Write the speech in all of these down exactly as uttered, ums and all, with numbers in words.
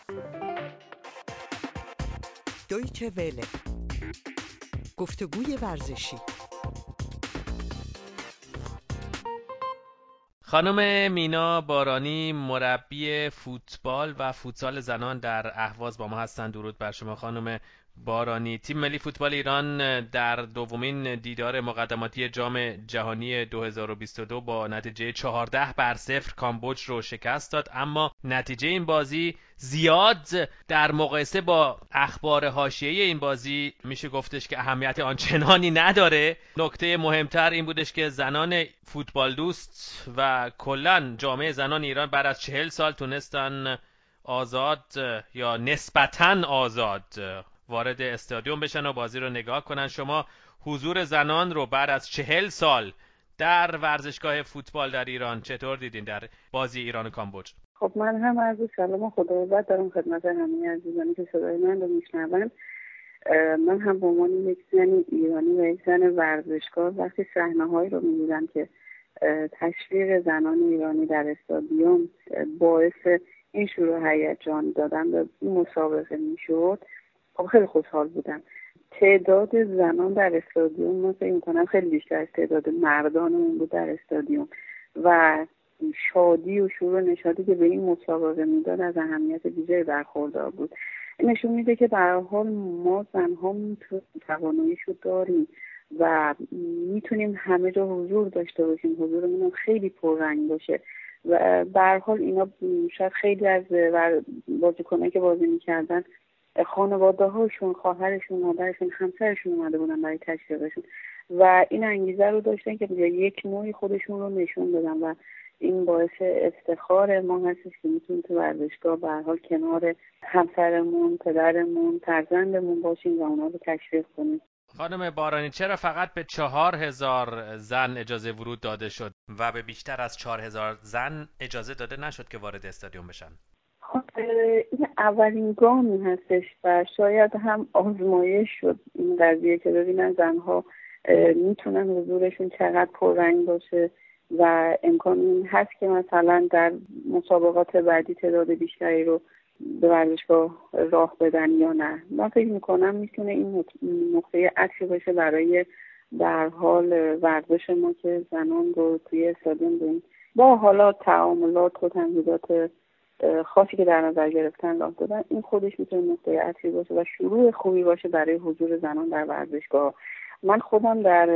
دویچه وله، گفتگوی ورزشی. خانم مینا بارانی مربی فوتبال و فوتسال زنان در اهواز با ما هستند. درود بر شما خانم بارانی. تیم ملی فوتبال ایران در دومین دیدار مقدماتی جام جهانی دو هزار و بیست و دو با نتیجه چهارده بر صفر کامبوج رو شکست داد، اما نتیجه این بازی زیاد در مقایسه با اخبار حاشیه‌ای این بازی میشه گفتش که اهمیت آنچنانی نداره. نکته مهمتر این بودش که زنان فوتبال دوست و کلاً جامعه زنان ایران بعد از چهل سال تونستن آزاد یا نسبتاً آزاد وارد استادیوم بشن و بازی رو نگاه کنن. شما حضور زنان رو بعد از چهل سال در ورزشگاه فوتبال در ایران چطور دیدین در بازی ایران و کامبوج؟ خب من هم عرض سلام و خداوند دارم خدمت همه عزیزانی که صدای من رو میشنون. من هم به عنوان یک زن ایرانی و یک زن ورزشکار وقتی صحنه‌هایی رو می‌دیدم که تشویق زنان ایرانی در استادیوم باعث این شروع هیجان دادن به این مسابقه میشد، خب خیلی خوشحال بودم. تعداد زنان در استادیوم من فکر می‌کنم خیلی بیشتر از تعداد مردانمون بود در استادیوم و شادی و شور و نشاطی که به این مسابقه میداد از اهمیت ویژه‌ای برخوردار بود. این نشون میده که به هر حال ما زن‌ها میتونیم تواناییشو داریم و میتونیم همه جا حضور داشته باشیم، حضورمون خیلی پررنگ باشه و به هر حال اینا شاید خیلی از بازیکنایی که بازی میکردن خانواده هاشون، خواهرشون، مادرشون، همسرشون اومده بودن برای تشویقشون و این انگیزه رو داشتن که یک نوعی خودشون رو نشون بدن و این باعث افتخار ما هستش که میتونیم تو ورزشگاه به هر حال کنار همسرمون، پدرمون، فرزندمون باشیم و اونا رو تشویق کنیم. خانم بارانی، چرا فقط به چهار هزار زن اجازه ورود داده شد و به بیشتر از چهار هزار زن اجازه داده نشد که وارد استادیوم بشن؟ خب این اولین گامی هستش و شاید هم آزمایش شد این قضیه که ببینن زنها میتونن حضورشون چقدر پررنگ باشه و امکان این هست که مثلا در مسابقات بعدی تعداد بیشتری رو به ورزشگاه راه بدن یا نه. من فکر میکنم میتونه این نقطه عطفی باشه برای در حال ورزش ما که زنان رو توی استادیوم داریم با حالا تعاملات و تمهیدات خاصی که در نظر گرفتن راه دادن. این خودش میتونه نقطه عطفی باشه و شروع خوبی باشه برای حضور زنان در ورزشگاه. من خودم در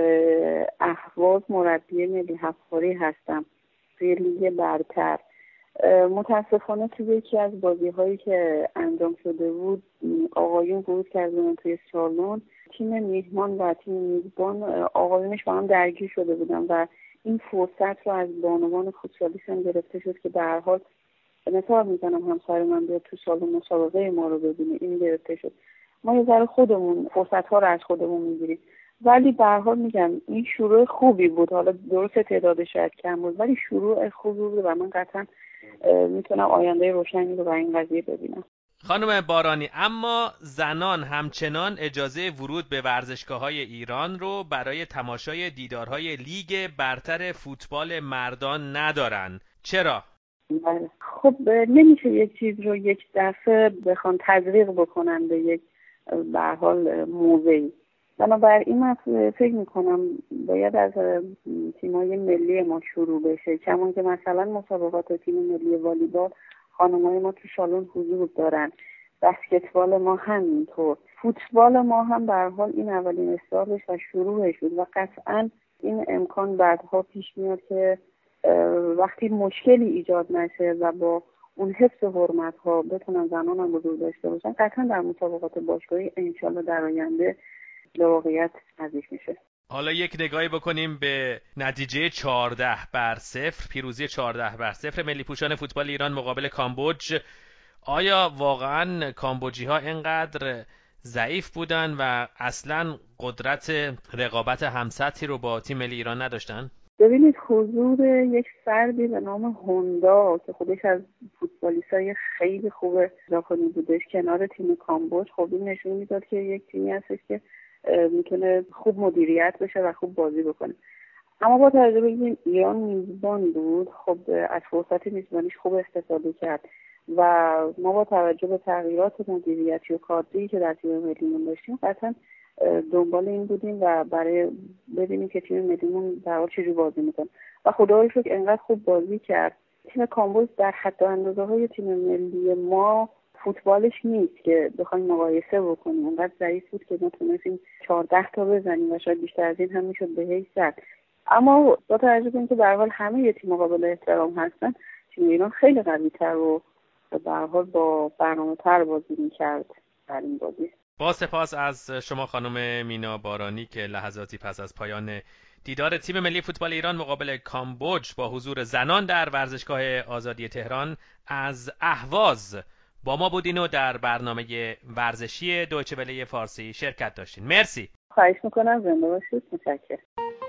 اهواز مربی ملی هفت‌باری هستم توی لیگ برتر. متاسفانه توی یکی از بازی‌هایی که انجام شده بود آقایون ورود کردن توی سالن، تیم میهمان و تیم میزبان آقایونش با هم درگیر شده بودن و این فرصت رو از بانوان فوتسالیست هم گرفته شد که به هر حال مثال میزنم همسر من بیاد تو سالن مسابقه ما رو ببینه. این گرفته شد. ما یه ذره خودمون فرصت‌ها رو از خودمون میگیریم، ولی به هر حال میگم این شروع خوبی بود. حالا درست تعدادش شاید کم بود ولی شروع خوبی بود و من قطعا میتونم آینده روشنی رو برای این قضیه ببینم. خانم بارانی، اما زنان همچنان اجازه ورود به ورزشگاه‌های ایران رو برای تماشای دیدارهای لیگ برتر فوتبال مردان ندارن. چرا؟ بله. خب نمیشه یک چیز رو یک دفعه بخوان تزریق بکنن به یک به هر حال موضعی. بنابراین من فکر میکنم باید از تیم‌های ملی ما شروع بشه، کمان که مثلا مسابقات تیم ملی والیبال خانم‌های ما تو سالن حضور دارن، بسکتبال ما همینطور، فوتبال ما هم به هر حال این اولین استارتش و شروعش بود و قطعاً این امکان بعدها پیش میاد که وقتی مشکلی ایجاد نشه و با اون حفظ حرمت‌ها بتونن زنان هم حضور داشته باشن، قطعاً در مسابقات باشگاهی انشالله در آینده به واقعیت نزدیک میشه. حالا یک نگاهی بکنیم به نتیجه چهارده بر صفر، پیروزی چهارده بر صفر ملی پوشان فوتبال ایران مقابل کامبوج. آیا واقعاً کامبوجی ها اینقدر ضعیف بودن و اصلاً قدرت رقابت همسطحی رو با تیم ملی ایران نداشتن؟ ببینید حضور یک فردی به نام هوندا که خودش از فوتبالیستای خیلی خوب ژاپنی بودش کنار تیم کامبوج، خب این نشون میداد که یک تیمی هستش که میتونه خوب مدیریت بشه و خوب بازی بکنه. اما با توجه به اینکه ایران میزبان بود، خب از فرصت میزبانیش خوب استفاده کرد و ما با توجه به تغییرات مدیریتی و کادری که در تیم ملیمون داشتیم قطعا دنبال این بودیم و برای ببینیم که تیم ملیمون در حال چجوری بازی میکنه و خدا رو شکر انقدر خوب بازی کرد. تیم کامبوج در حد و اندازه های تیم ملی ما فوتبالش نیست که بخوایم مقایسه بکنیم، انقدر ضعیف بود که ما تونستیم چهارده تا بزنیم و شاید بیشتر از این هم میشد به حیث زد. اما با توجه به اینکه به هر حال همه یه تیم قابل احترام هستن، تیم ایران خیلی قوی‌تر و به هر حال با برنامه‌تر بازی می‌کرد در این بازی. با سپاس از شما خانم مینا بارانی که لحظاتی پس از پایان دیدار تیم ملی فوتبال ایران مقابل کامبوج با حضور زنان در ورزشگاه آزادی تهران از اهواز با ما بودین و در برنامه ورزشی دویچه وله فارسی شرکت داشتین. مرسی. خواهش میکنم، زنده باشید. متشکرم.